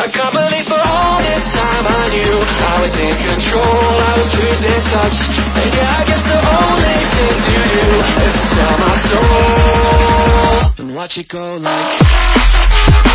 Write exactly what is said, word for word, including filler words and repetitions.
I can't believe for all this time I knew I was in control, I was losing touch. And yeah, I guess the only thing to do is to tell my soul and watch it go like